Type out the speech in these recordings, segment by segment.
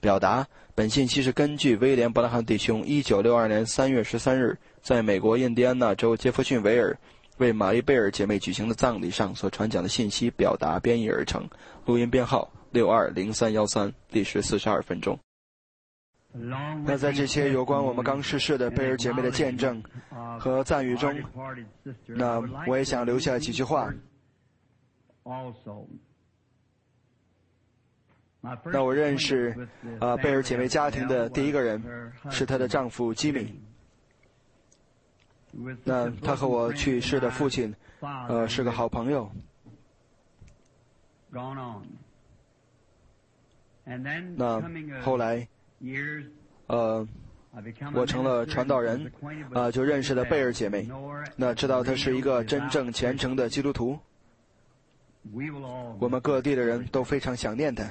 表达。本信息是根据威廉·伯拉罕弟兄1962年3月13日在美国印第安纳州杰弗逊维尔为玛丽贝尔姐妹举行的葬礼上所传讲的信息表达编译而成。录音编号620313，历时42分钟。那在这些有关我们刚逝世的贝尔姐妹的见证和赞誉中，那我也想留下几句话。那我认识贝尔姐妹家庭的第一个人是她的丈夫吉米。那他和我去世的父亲是个好朋友。那后来我成了传道人，就认识了贝尔姐妹，那知道她是一个真正虔诚的基督徒。我们各地的人都非常想念她。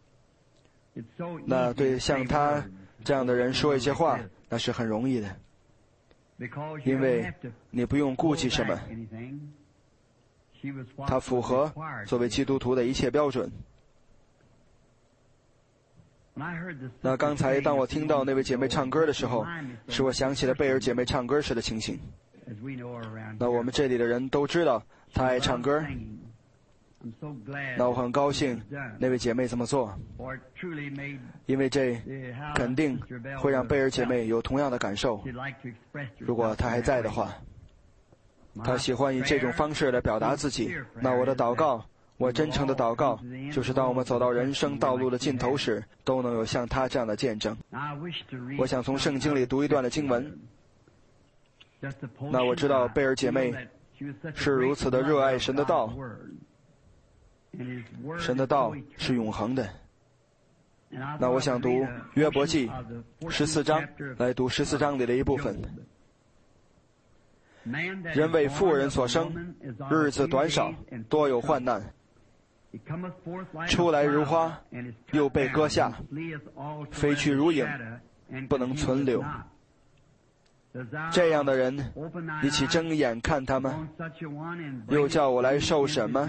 那对像她这样的人说一些话，那是很容易的，因为你不用顾忌什么，她符合作为基督徒的一切标准。那刚才当我听到那位姐妹唱歌的时候，使我想起了贝尔姐妹唱歌时的情形。那我们这里的人都知道她爱唱歌，那我很高兴那位姐妹这么做，因为这肯定会让贝尔姐妹有同样的感受。如果她还在的话，她喜欢以这种方式来表达自己。那我的祷告，我真诚的祷告，就是当我们走到人生道路的尽头时，都能有像她这样的见证。我想从圣经里读一段的经文。那我知道贝尔姐妹是如此的热爱神的道，神的道是永恒的。那我想读约伯记14章，来读14章里的一部分。人为妇人所生，日子短少，多有患难。出来如花，又被割下，飞去如影，不能存留。这样的人，你岂睁眼看他吗？又叫我来受审吗？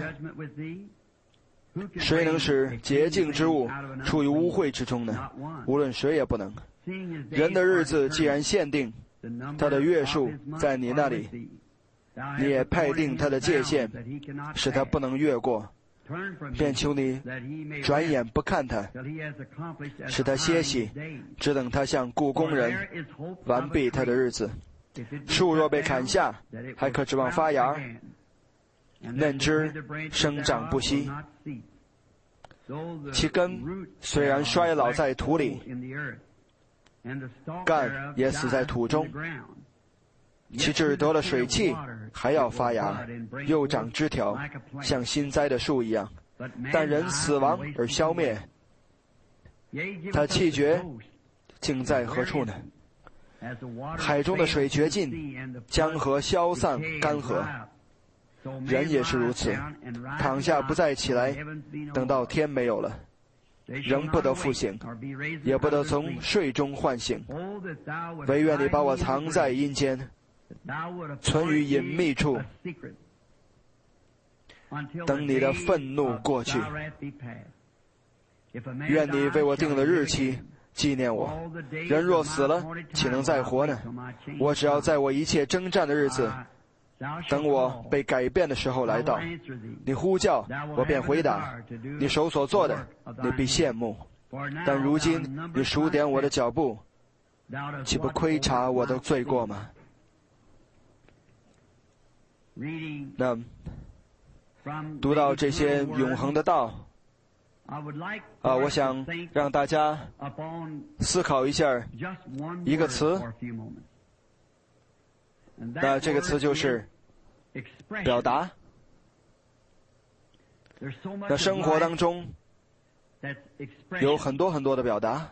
谁能使洁净之物处于污秽之中呢？无论谁也不能。人的日子既然限定，他的月数在你那里，你也派定他的界限，使他不能越过，便求你转眼不看他，使他歇息，只等他像雇工人完毕他的日子。树若被砍下，还可指望发芽，嫩枝生长不息，其根虽然衰老在土里，干也死在土中，其枝得了水气，还要发芽，又长枝条，像新栽的树一样。但人死亡而消灭，他气绝，竟在何处呢？海中的水绝尽，江河消散干涸。人也是如此，躺下不再起来，等到天没有了，仍不得复醒，也不得从睡中唤醒。唯愿你把我藏在阴间，存于隐秘处，等你的愤怒过去。愿你为我定了日期，纪念我。人若死了，岂能再活呢？我只要在我一切征战的日子，等我被改变的时候来到，你呼叫，我便回答；你手所做的，你必羡慕。但如今你数点我的脚步，岂不窥察我的罪过吗？那读到这些永恒的道，我想让大家思考一下一个词，那这个词就是表达。那生活当中有很多很多的表达，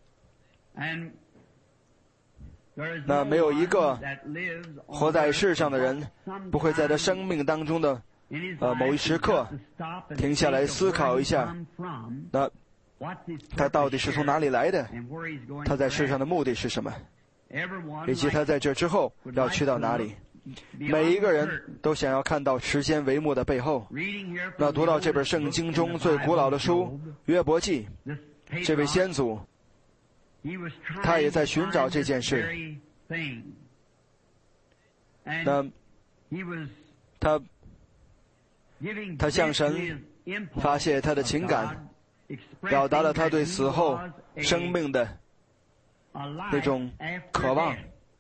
那没有一个活在世上的人不会在他生命当中的某一时刻停下来思考一下，那他到底是从哪里来的，他在世上的目的是什么，以及他在这之后要去到哪里。每一个人都想要看到时间帷幕的背后。那读到这本圣经中最古老的书约伯记，这位先祖他也在寻找这件事。那他向神发泄他的情感，表达了他对死后生命的那种渴望。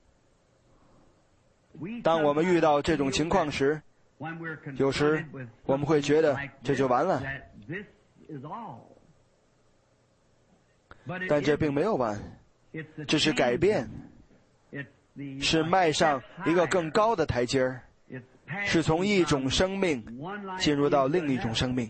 当我们遇到这种情况时，有时我们会觉得这就完了，但这并没有完，这是改变，是迈上一个更高的台阶儿，是从一种生命进入到另一种生命。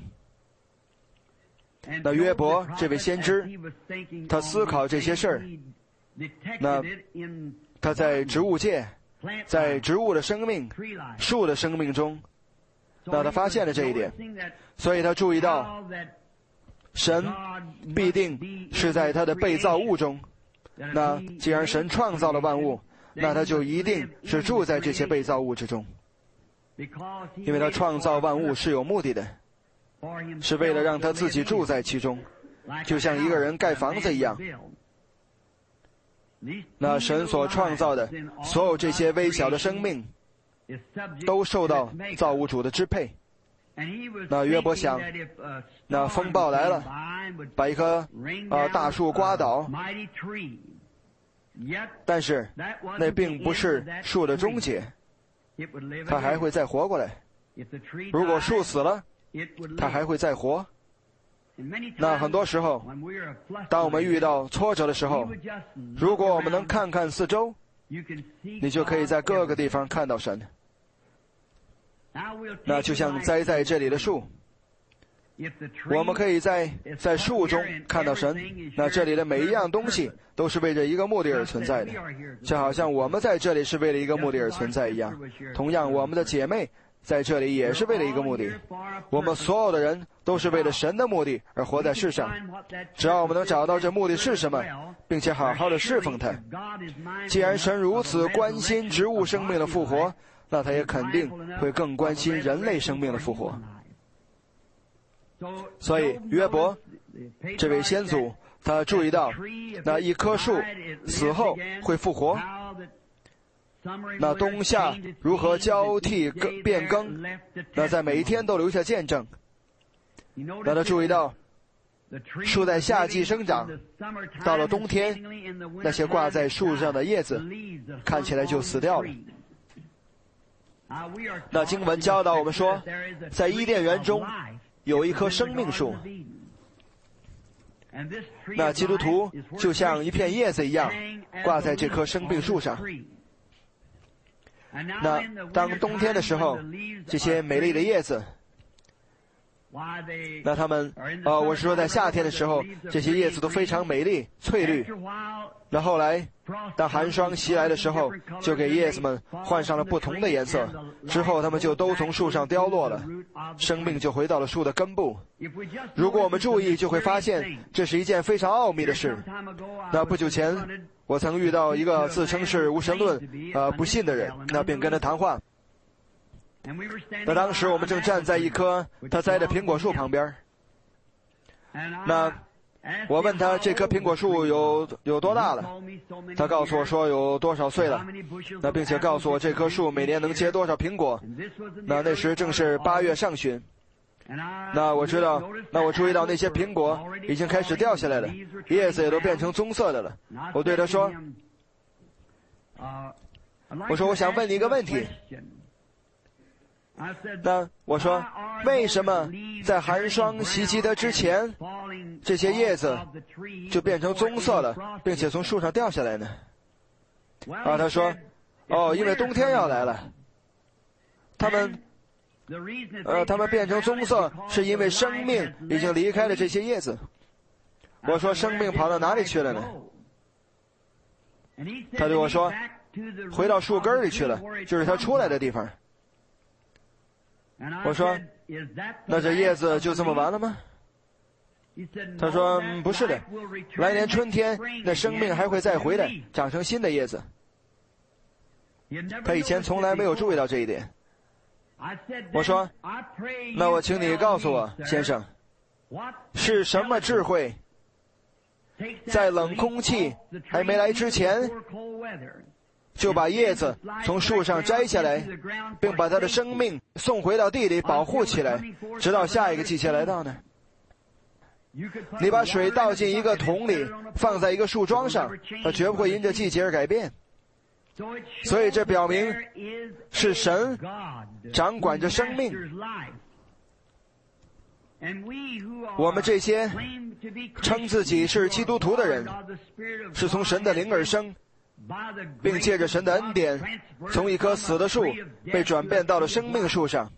那约伯这位先知，他思考这些事儿，那他在植物界，在植物的生命、树的生命中，那他发现了这一点，所以他注意到神必定是在他的被造物中。那既然神创造了万物，那他就一定是住在这些被造物之中，因为他创造万物是有目的的，是为了让他自己住在其中，就像一个人盖房子一样。那神所创造的所有这些微小的生命都受到造物主的支配。那约伯想，那风暴来了，把一棵大树刮倒，但是那并不是树的终结，它还会再活过来。如果树死了，它还会再活。那很多时候，当我们遇到挫折的时候，如果我们能看看四周，你就可以在各个地方看到神。那就像栽在这里的树，我们可以在树中看到神。那这里的每一样东西都是为着一个目的而存在的，就好像我们在这里是为了一个目的而存在一样。同样，我们的姐妹在这里也是为了一个目的。我们所有的人都是为了神的目的而活在世上。只要我们能找到这目的是什么，并且好好的侍奉他。既然神如此关心植物生命的复活，那他也肯定会更关心人类生命的复活。所以约伯这位先祖，他注意到那一棵树死后会复活，那冬夏如何交替变更，那在每一天都留下见证。那他注意到树在夏季生长，到了冬天，那些挂在树上的叶子看起来就死掉了。那经文教导我们说，在伊甸园中有一棵生命树。那基督徒就像一片叶子一样挂在这棵生命树上。那当冬天的时候，这些美丽的叶子，那它们我是说在夏天的时候，这些叶子都非常美丽翠绿。那后来当寒霜袭来的时候，就给叶子们换上了不同的颜色，之后它们就都从树上凋落了，生命就回到了树的根部。如果我们注意，就会发现这是一件非常奥秘的事。那不久前我曾遇到一个自称是无神论不信的人，那便跟他谈话。那当时我们正站在一棵他栽的苹果树旁边，那我问他这棵苹果树有多大了，他告诉我说有多少岁了，那并且告诉我这棵树每年能结多少苹果。那时正是8月上旬，那我注意到那些苹果已经开始掉下来了，叶子也都变成棕色的了。我对他说，我想问你一个问题。那我说，为什么在寒霜袭击它之前，这些叶子就变成棕色了，并且从树上掉下来呢？他说，因为冬天要来了。他们变成棕色，是因为生命已经离开了这些叶子。我说，生命跑到哪里去了呢？他对我说，回到树根里去了，就是它出来的地方。我说，那这叶子就这么完了吗？他说，不是的，来年春天那生命还会再回来，长成新的叶子。他以前从来没有注意到这一点。我说，那我请你告诉我，先生，是什么智慧在冷空气还没来之前，就把叶子从树上摘下来，并把它的生命送回到地里保护起来，直到下一个季节来到呢？你把水倒进一个桶里，放在一个树桩上，它绝不会因着季节而改变。所以这表明是神掌管着生命。我们这些称自己是基督徒的人，是从神的灵而生，并借着神的恩典，从一棵死的树被转变到了生命树上。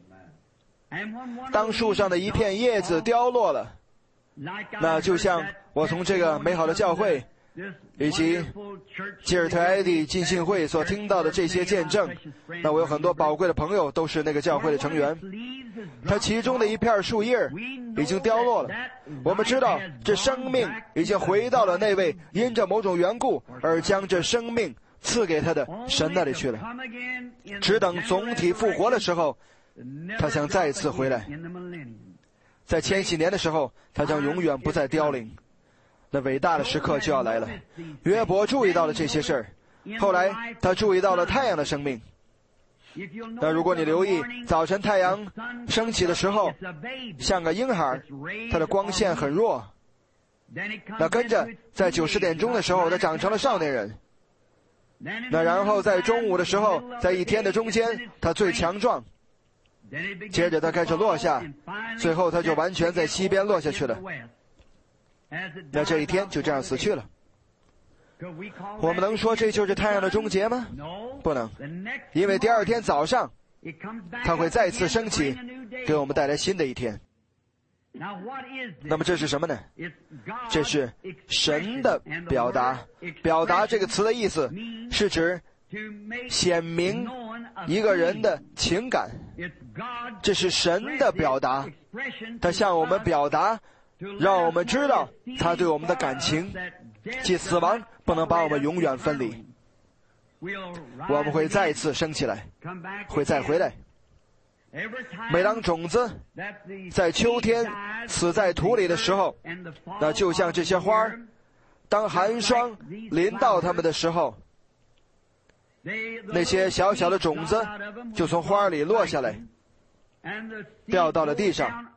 当树上的一片叶子凋落了，那就像我从这个美好的教会以及基尔特埃蒂浸信会所听到的这些见证，那我有很多宝贵的朋友都是那个教会的成员。它其中的一片树叶已经凋落了，我们知道这生命已经回到了那位因着某种缘故而将这生命赐给他的神那里去了。只等总体复活的时候，他将再次回来。在千禧年的时候，他将永远不再凋零。那伟大的时刻就要来了。约伯注意到了这些事儿，后来他注意到了太阳的生命。那如果你留意，早晨太阳升起的时候像个婴孩，它的光线很弱。那跟着在90点钟的时候，他长成了少年人。那然后在中午的时候，在一天的中间，他最强壮。接着他开始落下，最后他就完全在西边落下去了。那这一天就这样死去了。我们能说这就是太阳的终结吗？不能，因为第二天早上它会再次升起，给我们带来新的一天。那么这是什么呢？这是神的表达。表达这个词的意思是指显明一个人的情感，这是神的表达。他向我们表达，让我们知道他对我们的感情，即死亡不能把我们永远分离。我们会再次升起来，会再回来。每当种子在秋天死在土里的时候，那就像这些花儿，当寒霜临到它们的时候，那些小小的种子就从花里落下来，掉到了地上。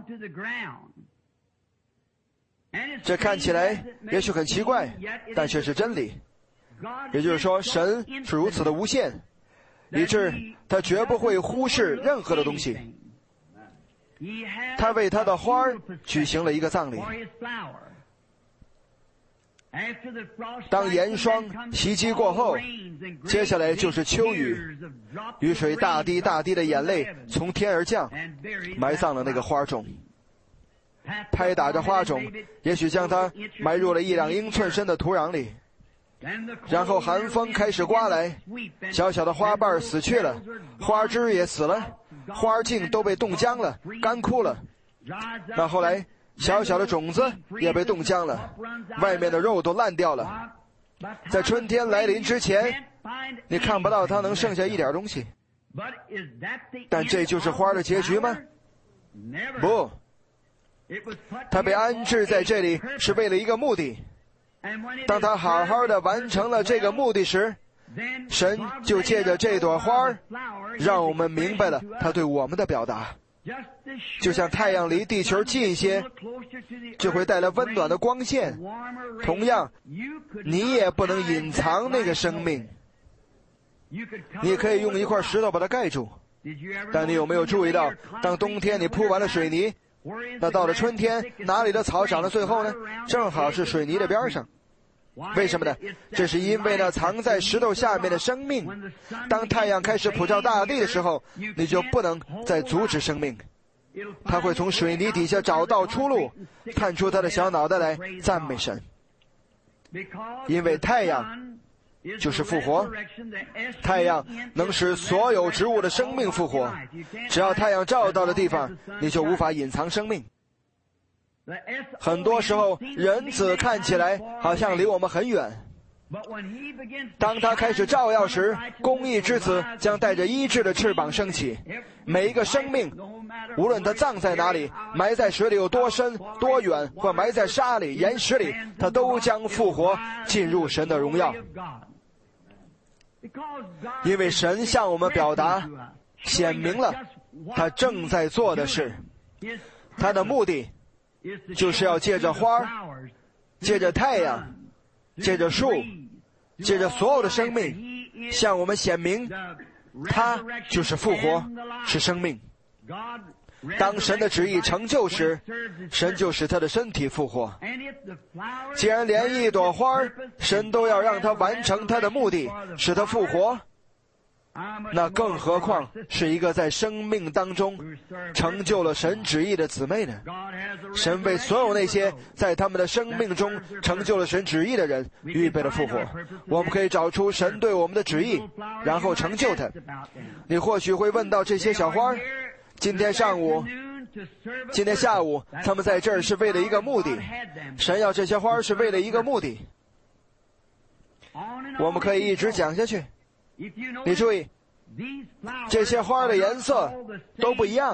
这看起来也许很奇怪，但却是真理。也就是说，神是如此的无限，以致他绝不会忽视任何的东西。他为他的花儿举行了一个葬礼。当严霜袭击过后，接下来就是秋雨，雨水大滴大滴的眼泪从天而降，埋葬了那个花种。拍打着花种，也许将它埋入了1-2英寸深的土壤里。然后寒风开始刮来，小小的花瓣死去了，花枝也死了，花茎都被冻僵了，干枯了。那后来小小的种子也被冻僵了，外面的肉都烂掉了。在春天来临之前，你看不到它能剩下一点东西。但这就是花的结局吗？不，它被安置在这里是为了一个目的。当他好好的完成了这个目的时，神就借着这朵花儿，让我们明白了他对我们的表达。就像太阳离地球近一些，就会带来温暖的光线。同样，你也不能隐藏那个生命。你可以用一块石头把它盖住，但你有没有注意到，当冬天你铺完了水泥，那到了春天，哪里的草长到最后呢？正好是水泥的边上。为什么呢？这是因为那藏在石头下面的生命，当太阳开始普照大地的时候，你就不能再阻止生命。它会从水泥底下找到出路，探出它的小脑袋来赞美神。因为太阳就是复活，太阳能使所有植物的生命复活。只要太阳照到的地方，你就无法隐藏生命。很多时候，人子看起来好像离我们很远， 当他开始照耀时，公义之子将带着医治的翅膀升起。每一个生命，无论他葬在哪里，埋在水里有多深多远，或埋在沙里岩石里，他都将复活，进入神的荣耀。因为神向我们表达显明了他正在做的事，他的目的就是要借着花，借着太阳，借着树，借着所有的生命，向我们显明他就是复活，是生命。当神的旨意成就时，神就使他的身体复活。既然连一朵花神都要让他完成他的目的，使他复活，那更何况是一个在生命当中成就了神旨意的姊妹呢？神为所有那些在他们的生命中成就了神旨意的人预备了复活。我们可以找出神对我们的旨意，然后成就它。你或许会问到这些小花，今天下午他们在这儿是为了一个目的，神要这些花是为了一个目的。我们可以一直讲下去。你注意，这些花的颜色都不一样，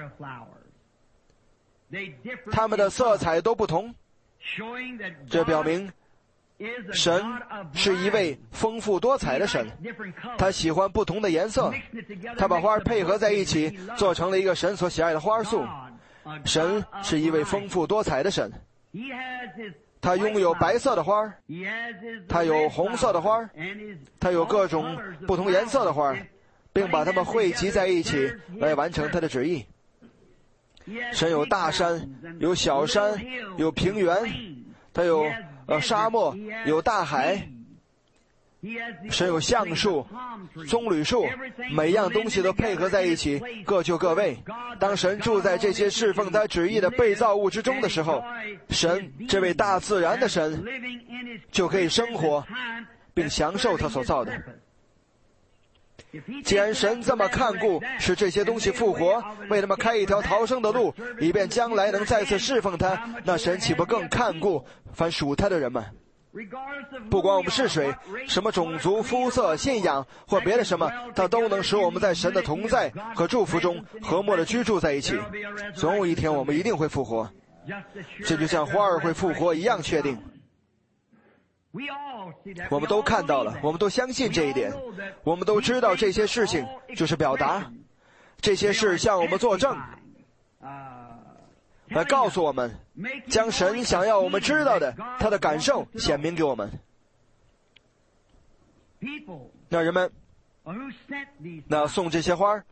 它们的色彩都不同，这表明神是一位丰富多彩的神，他喜欢不同的颜色，他把花配合在一起，做成了一个神所喜爱的花束。神是一位丰富多彩的神，他拥有白色的花，他有红色的花，他有各种不同颜色的花，并把它们汇集在一起来完成他的旨意。神有大山，有小山，有平原，他有沙漠，有大海，神有橡树、棕榈树，每样东西都配合在一起，各就各位。当神住在这些侍奉他旨意的被造物之中的时候，神这位大自然的神就可以生活并享受他所造的。既然神这么看顾，使这些东西复活，为他们开一条逃生的路，以便将来能再次侍奉他，那神岂不更看顾凡属他的人们？不管我们是谁，什么种族、肤色、信仰或别的什么，他都能使我们在神的同在和祝福中和睦地居住在一起。总有一天我们一定会复活，这就像花儿会复活一样确定。我们都看到了，我们都相信这一点，我们都知道这些事情就是表达，这些事向我们作证，来告诉我们，将神想要我们知道的他的感受显明给我们。那人们那送这些花，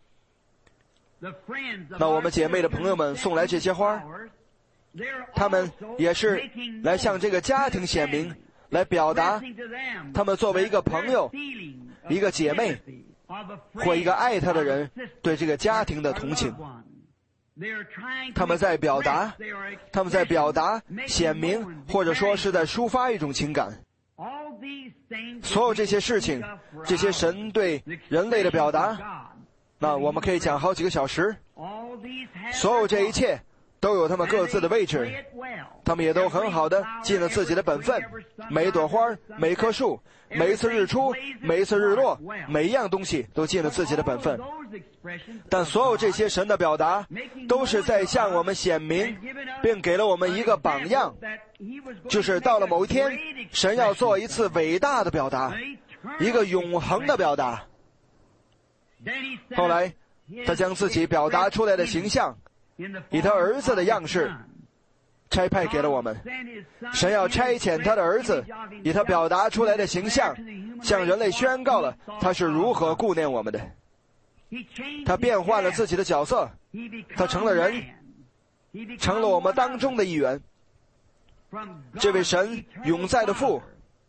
那我们姐妹的朋友们送来这些花，他们也是来向这个家庭显明，来表达他们作为一个朋友、一个姐妹或一个爱他的人对这个家庭的同情。他们在表达显明，或者说是在抒发一种情感。所有这些事情，这些神对人类的表达，那我们可以讲好几个小时。所有这一切都有他们各自的位置，他们也都很好的尽了自己的本分。每一朵花，每一棵树，每一次日出，每一次日落，每一样东西都尽了自己的本分。但所有这些神的表达都是在向我们显明，并给了我们一个榜样，就是到了某一天，神要做一次伟大的表达，一个永恒的表达。后来他将自己表达出来的形象以他儿子的样式差派给了我们。神要差遣他的儿子以他表达出来的形象向人类宣告了他是如何顾念我们的。他变换了自己的角色，他成了人，成了我们当中的一员。这位神永在的父，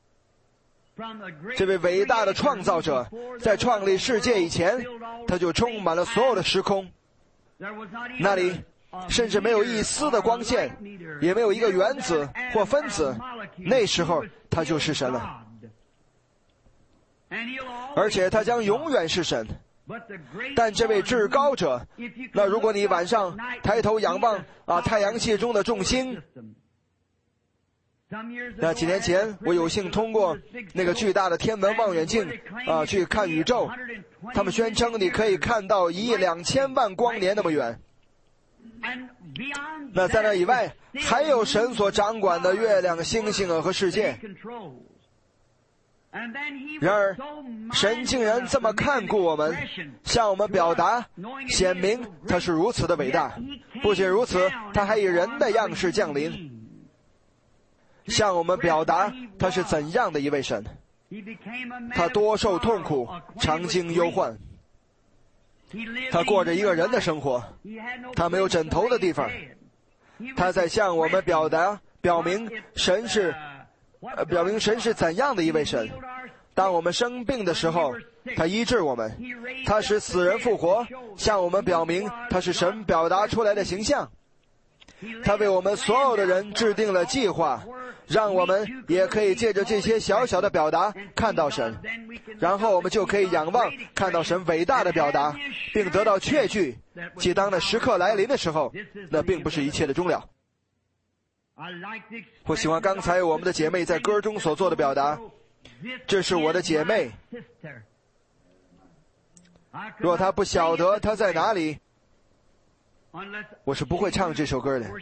这位伟大的创造者，在创立世界以前，他就充满了所有的时空，那里甚至没有一丝的光线，也没有一个原子或分子，那时候他就是神了。而且他将永远是神。但这位至高者，那如果你晚上抬头仰望太阳系中的众星， 那几年前，我有幸通过那个巨大的天文望远镜去看宇宙，他们宣称你可以看到1亿2千万光年那么远。那在那以外，还有神所掌管的月亮、星星和世界。然而，神竟然这么看顾我们，向我们表达，显明他是如此的伟大。不仅如此，他还以人的样式降临，向我们表达他是怎样的一位神。他多受痛苦，常经忧患。他过着一个人的生活，他没有枕头的地方。他在向我们表明神是怎样的一位神。当我们生病的时候，他医治我们，他使死人复活，向我们表明他是神表达出来的形象。他为我们所有的人制定了计划，让我们也可以借着这些小小的表达看到神，然后我们就可以仰望看到神伟大的表达，并得到确据，即当那时刻来临的时候，那并不是一切的终了。我喜欢刚才我们的姐妹在歌中所做的表达，这是我的姐妹。若她不晓得她在哪里，我是不会唱这首歌的。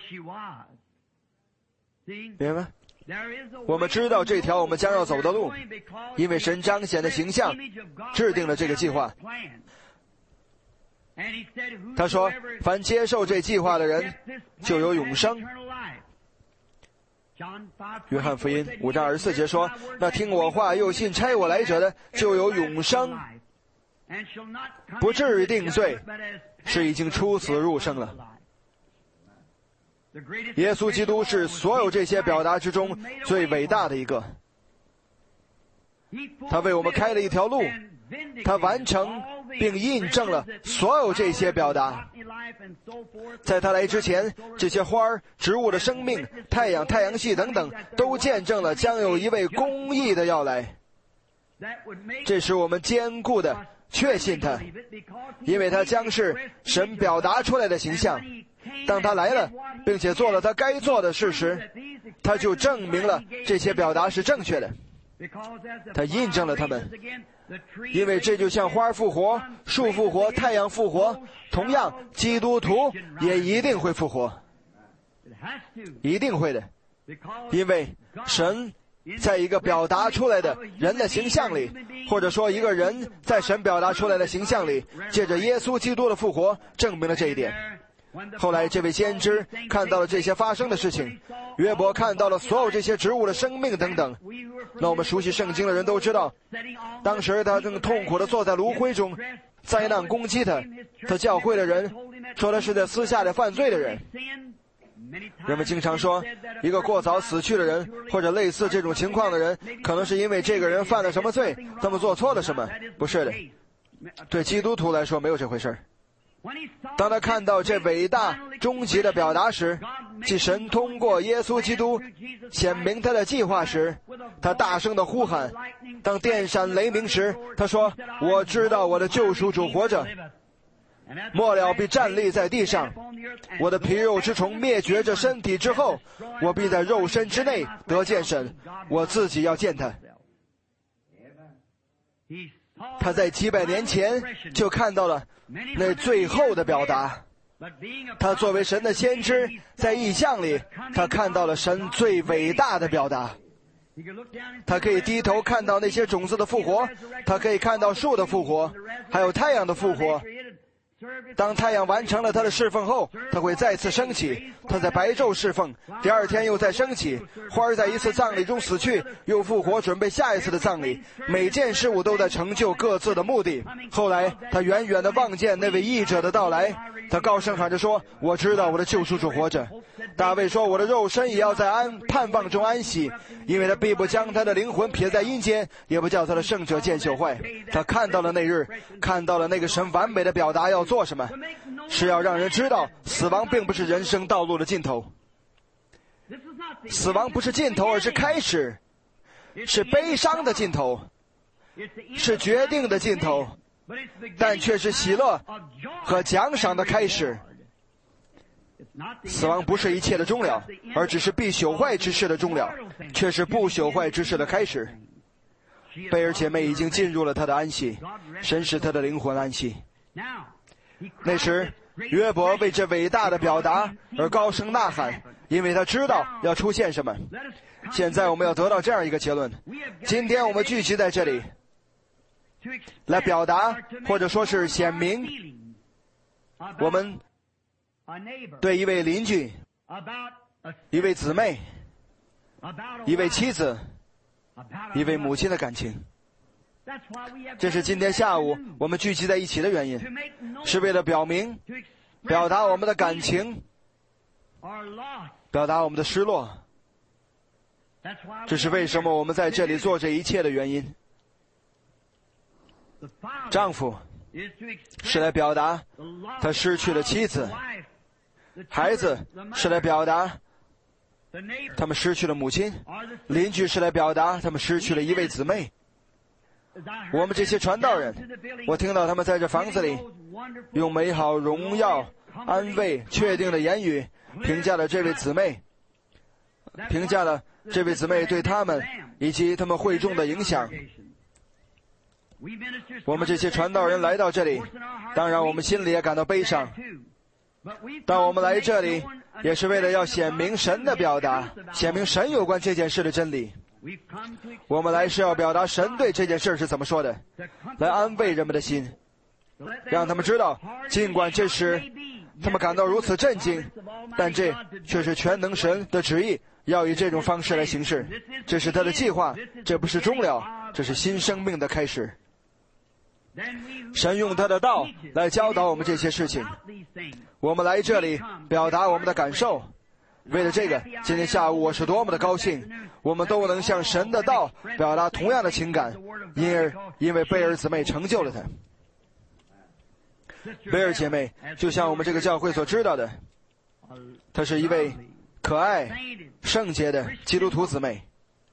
明白吗？我们知道这条我们将要走的路，因为神彰显的形象制定了这个计划。他说，凡接受这计划的人就有永生。约翰福音5章24节说，那听我话又信差我来者的就有永生，不至于定罪，是已经出死入生了。耶稣基督是所有这些表达之中最伟大的一个，他为我们开了一条路，他完成并印证了所有这些表达。在他来之前，这些花儿、植物的生命、太阳、太阳系等等，都见证了将有一位公义的要来。这使我们坚固的确信他，因为他将是神表达出来的形象。当他来了，并且做了他该做的事时，他就证明了这些表达是正确的，他印证了他们。因为这就像花复活、树复活、太阳复活，同样基督徒也一定会复活，一定会的。因为神在一个表达出来的人的形象里，或者说一个人在神表达出来的形象里，借着耶稣基督的复活证明了这一点。后来这位先知看到了这些发生的事情，约伯看到了所有这些植物的生命等等。那我们熟悉圣经的人都知道，当时他正痛苦地坐在炉灰中，灾难攻击他，他教会的人说他是在私下里犯罪的人。人们经常说，一个过早死去的人，或者类似这种情况的人，可能是因为这个人犯了什么罪，他们做错了什么。不是的，对基督徒来说没有这回事儿。当他看到这伟大终极的表达时，即神通过耶稣基督显明他的计划时，他大声地呼喊。当电闪雷鸣时，他说，我知道我的救赎主活着，末了必站立在地上，我的皮肉之虫灭绝这身体之后，我必在肉身之内得见神，我自己要见他。他在几百年前就看到了那最后的表达。他作为神的先知，在异象里，他看到了神最伟大的表达。他可以低头看到那些种子的复活，他可以看到树的复活，还有太阳的复活。当太阳完成了他的侍奉后，他会再次升起，他在白昼侍奉，第二天又再升起。花儿在一次葬礼中死去，又复活，准备下一次的葬礼。每件事物都在成就各自的目的。后来他远远地望见那位义者的到来，他高声喊着说，我知道我的救赎主活着。大卫说，我的肉身也要在盼望中安息，因为他必不将他的灵魂撇在阴间，也不叫他的圣者见朽坏。他看到了那日，看到了那个神完美的表达要做什么，是要让人知道死亡并不是人生道路的尽头。死亡不是尽头，而是开始，是悲伤的尽头，是决定的尽头，但却是喜乐和奖赏的开始。 死亡不是一切的终了，而只是必朽坏之事的终了，却是不朽坏之事的开始。贝尔姐妹已经进入了她的安息，神使她的灵魂安息。那时约伯为这伟大的表达而高声呐喊，因为他知道要出现什么。现在我们要得到这样一个结论：今天我们聚集在这里，来表达或者说是显明我们对一位邻居、一位姊妹、一位妻子、一位母亲的感情。这是今天下午我们聚集在一起的原因，是为了表达我们的感情，表达我们的失落。这是为什么我们在这里做这一切的原因。丈夫是来表达他失去了妻子，孩子是来表达他们失去了母亲，邻居是来表达他们失去了一位姊妹。我们这些传道人，我听到他们在这房子里用美好、荣耀、安慰、确定的言语评价了这位姊妹，评价了这位姊妹对他们以及他们会众的影响。我们这些传道人来到这里，当然我们心里也感到悲伤，但我们来这里也是为了要显明神的表达，显明神有关这件事的真理。我们来是要表达神对这件事是怎么说的，来安慰人们的心，让他们知道，尽管这时他们感到如此震惊，但这却是全能神的旨意，要以这种方式来行事。这是他的计划，这不是终了，这是新生命的开始。神用他的道来教导我们这些事情。我们来这里表达我们的感受，为了这个，今天下午我是多么的高兴，我们都能向神的道表达同样的情感，因为贝尔姊妹成就了他。贝尔姐妹就像我们这个教会所知道的，她是一位可爱、圣洁的基督徒姊妹，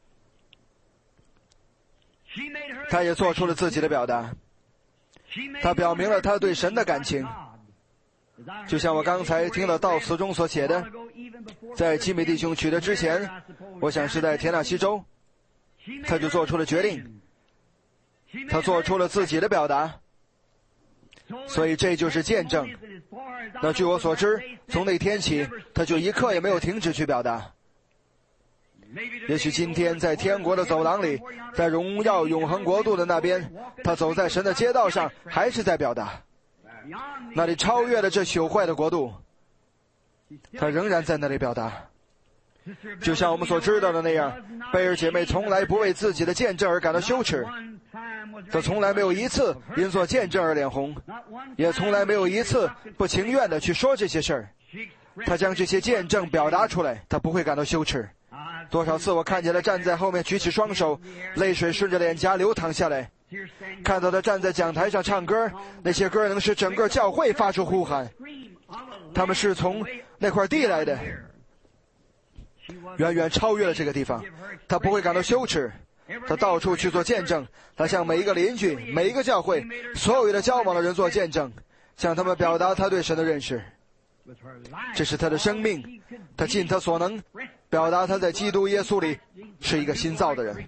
她也做出了自己的表达，她表明了她对神的感情，就像我刚才听到悼词中所写的，在基美弟兄娶她之前，我想是在田纳西州，她就做出了决定，她做出了自己的表达，所以这就是见证。那据我所知，从那天起，她就一刻也没有停止去表达。也许今天在天国的走廊里，在荣耀永恒国度的那边，她走在神的街道上，还是在表达。那里超越了这朽坏的国度，她仍然在那里表达。就像我们所知道的那样，贝尔姐妹从来不为自己的见证而感到羞耻，她从来没有一次因做见证而脸红，也从来没有一次不情愿地去说这些事儿。她将这些见证表达出来，她不会感到羞耻。多少次我看见她站在后面举起双手，泪水顺着脸颊流淌下来，看到她站在讲台上唱歌，那些歌能使整个教会发出呼喊，他们是从那块地来的，远远超越了这个地方。她不会感到羞耻，她到处去做见证，她向每一个邻居、每一个教会、所有的交往的人做见证，向他们表达她对神的认识。这是她的生命，她尽她所能表达她在基督耶稣里是一个新造的人。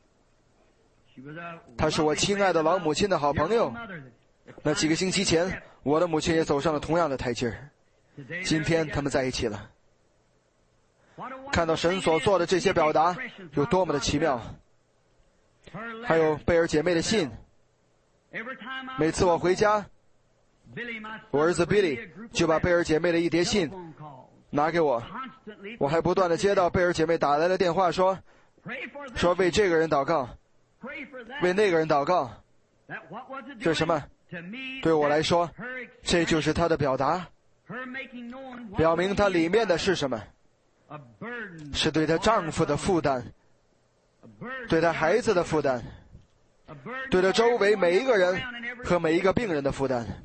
她是我亲爱的老母亲的好朋友。那几个星期前，我的母亲也走上了同样的台阶。今天他们在一起了。看到神所做的这些表达有多么的奇妙。还有贝尔姐妹的信，每次我回家，我儿子 Billy 就把贝尔姐妹的一叠信拿给我，我还不断地接到贝尔姐妹打来的电话，说为这个人祷告，为那个人祷告。这是什么？对我来说，这就是她的表达，表明她里面的是什么，是对她丈夫的负担，对她孩子的负担，对她周围每一个人和每一个病人的负担。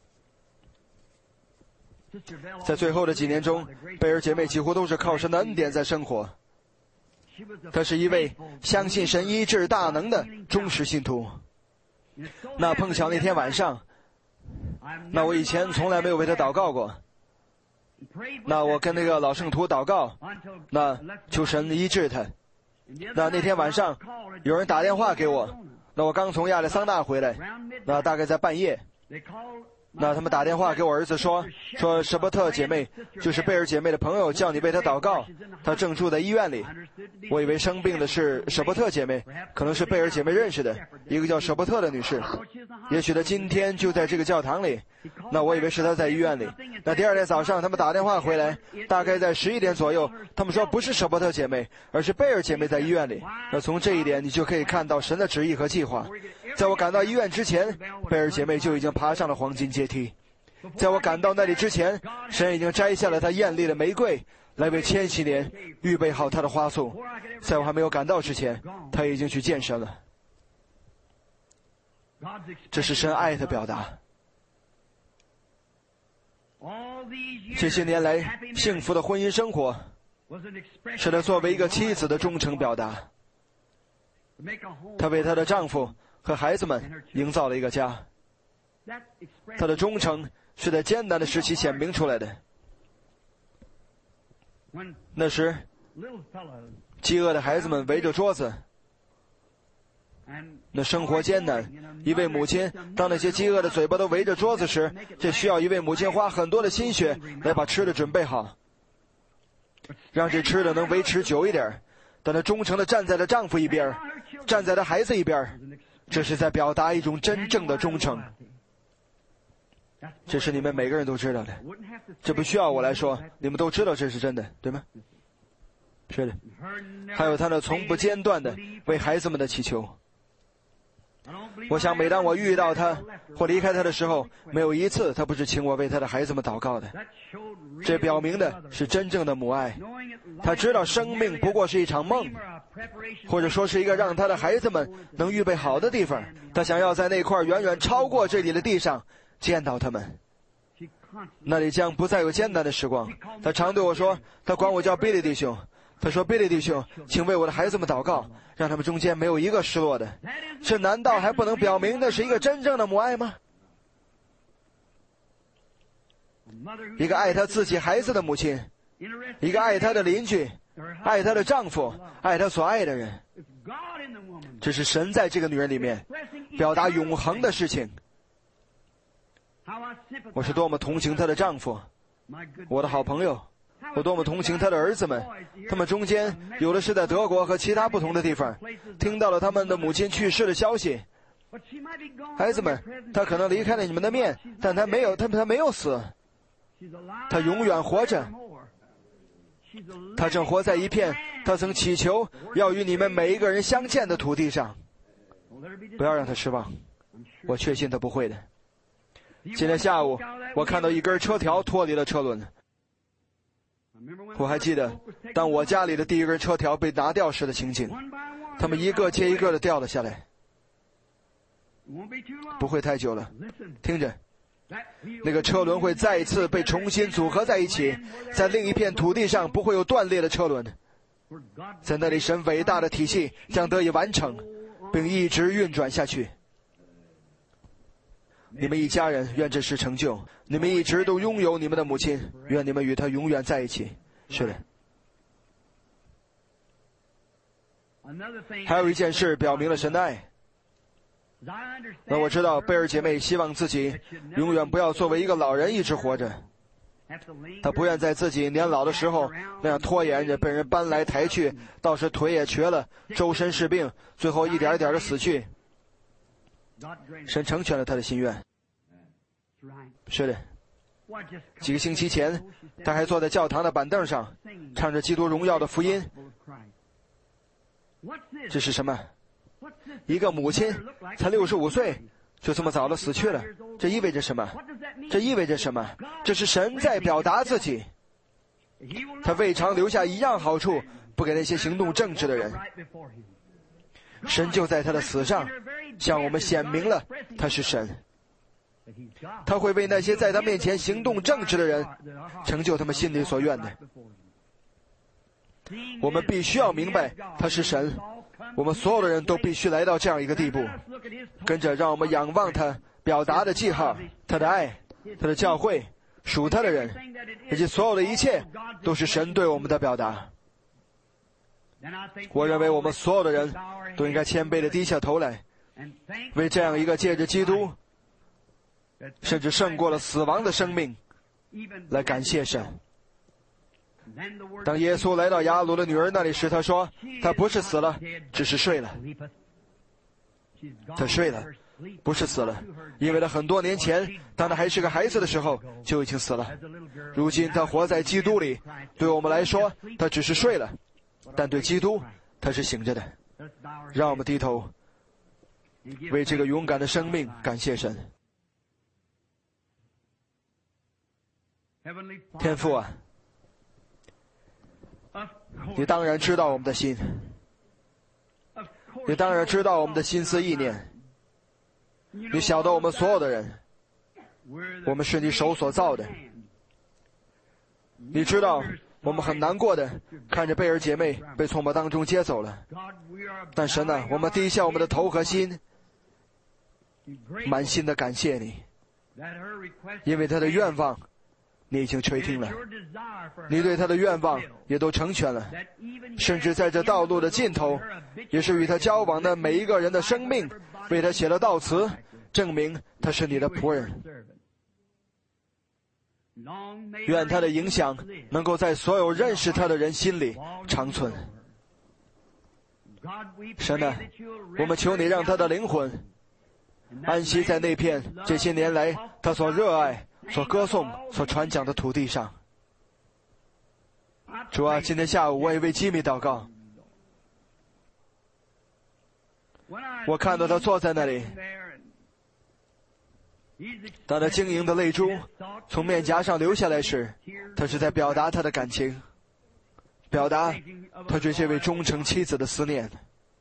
在最后的几年中，贝尔姐妹几乎都是靠神的恩典在生活。她是一位相信神医治大能的忠实信徒。那碰巧那天晚上，那我以前从来没有为她祷告过。 那我跟那个老圣徒祷告，那求神医治他。那天晚上有人打电话给我，那我刚从亚利桑那回来，那大概在半夜，那他们打电话给我儿子说舍伯特姐妹，就是贝尔姐妹的朋友，叫你为她祷告，她正住在医院里。我以为生病的是舍伯特姐妹，可能是贝尔姐妹认识的一个叫舍伯特的女士，也许她今天就在这个教堂里，那我以为是她在医院里。那第二天早上他们打电话回来，大概在11点左右，他们说不是舍伯特姐妹，而是贝尔姐妹在医院里。那从这一点你就可以看到神的旨意和计划。在我赶到医院之前，贝尔姐妹就已经爬上了黄金阶梯。在我赶到那里之前，神已经摘下了她艳丽的玫瑰，来为千禧年预备好她的花束。在我还没有赶到之前，她已经去见神了。这是神爱的表达。这些年来幸福的婚姻生活，是她作为一个妻子的忠诚表达。她为她的丈夫和孩子们营造了一个家。她的忠诚是在艰难的时期显明出来的。那时饥饿的孩子们围着桌子，那生活艰难，一位母亲当那些饥饿的嘴巴都围着桌子时，这需要一位母亲花很多的心血来把吃的准备好，让这吃的能维持久一点。但她忠诚地站在了丈夫一边，站在了孩子一边，这是在表达一种真正的忠诚。这是你们每个人都知道的，这不需要我来说，你们都知道这是真的，对吗？是的。还有他那从不间断的为孩子们的祈求。我想每当我遇到他或离开他的时候，没有一次他不是请我为他的孩子们祷告的。这表明的是真正的母爱。他知道生命不过是一场梦，或者说是一个让他的孩子们能预备好的地方。他想要在那块远远超过这里的地上见到他们，那里将不再有艰难的时光。他常对我说，他管我叫比利弟兄，他说比利弟兄，请为我的孩子们祷告，让他们中间没有一个失落的。这难道还不能表明那是一个真正的母爱吗？一个爱她自己孩子的母亲，一个爱她的邻居，爱她的丈夫，爱她所爱的人。这是神在这个女人里面表达永恒的事情。我是多么同情她的丈夫，我的好朋友，我多么同情她的儿子们，他们中间有的是在德国和其他不同的地方听到了他们的母亲去世的消息。孩子们，他可能离开了你们的面，但他没有死，他永远活着。他正活在一片他曾祈求要与你们每一个人相见的土地上。不要让他失望，我确信他不会的。今天下午我看到一根车条脱离了车轮。我还记得当我家里的第一根车条被拿掉时的情景，他们一个接一个的掉了下来。不会太久了，听着，那个车轮会再一次被重新组合在一起，在另一片土地上不会有断裂的车轮，在那里神伟大的体系将得以完成，并一直运转下去。你们一家人愿这事成就，你们一直都拥有你们的母亲，愿你们与她永远在一起。是的。还有一件事表明了神的爱。那我知道贝尔姐妹希望自己永远不要作为一个老人一直活着，她不愿在自己年老的时候那样拖延着被人搬来抬去，到时腿也瘸了，周身是病，最后一点一点的死去。神成全了他的心愿。是的，几个星期前他还坐在教堂的板凳上唱着基督荣耀的福音。这是什么？一个母亲才65岁就这么早的死去了，这意味着什么？这意味着什么？这是神在表达自己，他未尝留下一样好处不给那些行动正直的人。神就在他的死上向我们显明了他是神，他会为那些在他面前行动正直的人成就他们心里所愿的。我们必须要明白他是神，我们所有的人都必须来到这样一个地步。跟着让我们仰望他表达的记号，他的爱，他的教会， 属他的人，以及所有的一切，都是神对我们的表达。我认为我们所有的人都应该谦卑地低下头来，为这样一个借着基督甚至胜过了死亡的生命来感谢神。当耶稣来到雅鲁的女儿那里时，他说他不是死了，只是睡了。他睡了，不是死了，因为他很多年前当他还是个孩子的时候就已经死了。如今他活在基督里，对我们来说他只是睡了，但对基督他是醒着的。让我们低头为这个勇敢的生命感谢神。天父啊，你当然知道我们的心，你当然知道我们的心思意念，你晓得我们所有的人，我们是你手所造的。你知道我们很难过的看着贝尔姐妹被从我们当中接走了，但神啊，我们低下我们的头和心，满心的感谢你，因为她的愿望你已经垂听了，你对他的愿望也都成全了，甚至在这道路的尽头，也是与他交往的每一个人的生命为他写了悼词，证明他是你的仆人。愿他的影响能够在所有认识他的人心里长存。神啊，我们求你让他的灵魂安息在那片这些年来他所热爱、所歌颂、所传讲的土地上。主啊，今天下午我也为基米祷告。我看到他坐在那里，当他晶莹的泪珠从面颊上流下来时，他是在表达他的感情，表达他对这位忠诚妻子的思念。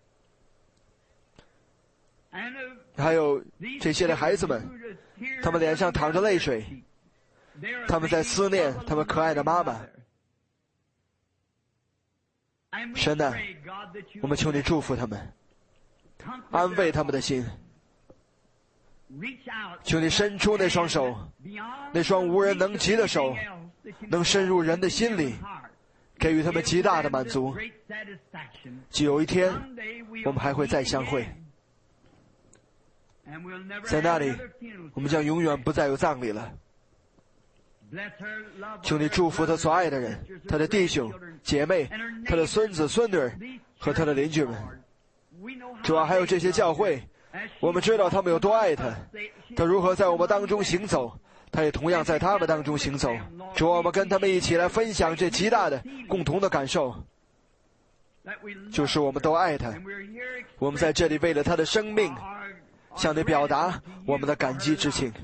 还有这些的孩子们，他们脸上淌着泪水，他们在思念他们可爱的妈妈。神啊，我们求你祝福他们，安慰他们的心，求你伸出那双手，那双无人能及的手，能深入人的心里，给予他们极大的满足。即有一天我们还会再相会，在那里我们将永远不再有葬礼了。求你祝福他所爱的人，他的弟兄姐妹，他的孙子孙女和他的邻居们。主要还有这些教会，我们知道他们有多爱他，他如何在我们当中行走，他也同样在他们当中行走。主，我们跟他们一起来分享这极大的共同的感受，就是我们都爱他。我们在这里为了他的生命向你表达我们的感激之情。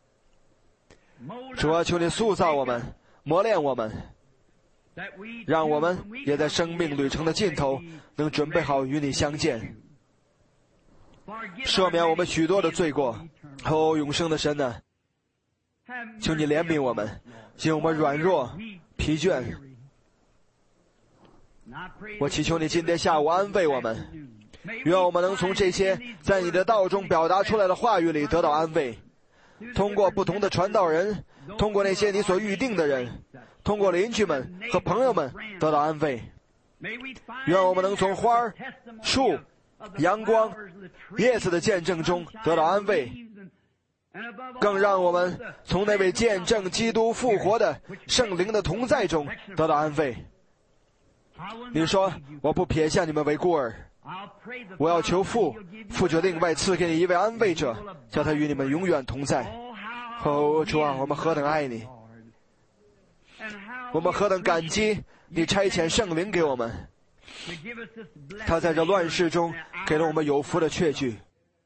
主啊，求你塑造我们，磨练我们，让我们也在生命旅程的尽头能准备好与你相见，赦免我们许多的罪过。永生的神啊，求你怜悯我们，因我们软弱疲倦。我祈求你今天下午安慰我们，愿我们能从这些在你的道中表达出来的话语里得到安慰，通过不同的传道人，通过那些你所预定的人，通过邻居们和朋友们得到安慰。愿我们能从花儿、树、阳光、叶子的见证中得到安慰，更让我们从那位见证基督复活的圣灵的同在中得到安慰。你说我不撇下你们为孤儿，我要求父，父就另外赐给你一位安慰者，叫他与你们永远同在。主啊，我们何等爱你，我们何等感激你差遣圣灵给我们，他在这乱世中给了我们有福的确据。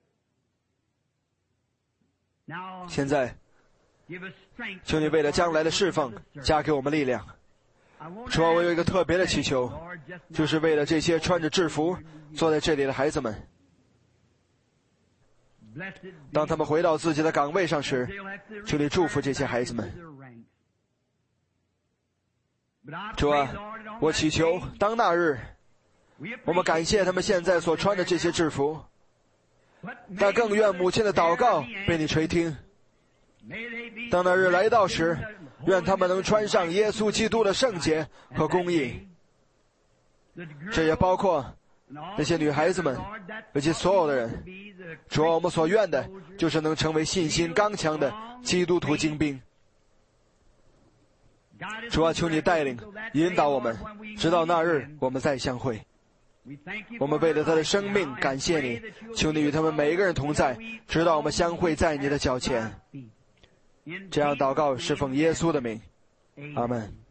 现在求你为了将来的侍奉加给我们力量。主啊，我有一个特别的祈求，就是为了这些穿着制服坐在这里的孩子们，当他们回到自己的岗位上时，求你祝福这些孩子们。主啊，我祈求当那日我们感谢他们现在所穿的这些制服，但更愿母亲的祷告被你垂听。当那日来到时， 愿他们能穿上耶稣基督的圣洁和公义。这也包括那些女孩子们以及所有的人。主啊，我们所愿的就是能成为信心刚强的基督徒精兵。主啊，求你带领引导我们，直到那日我们再相会。我们为了他的生命感谢你，求你与他们每一个人同在，直到我们相会在你的脚前。这样祷告是奉耶稣的名，阿们。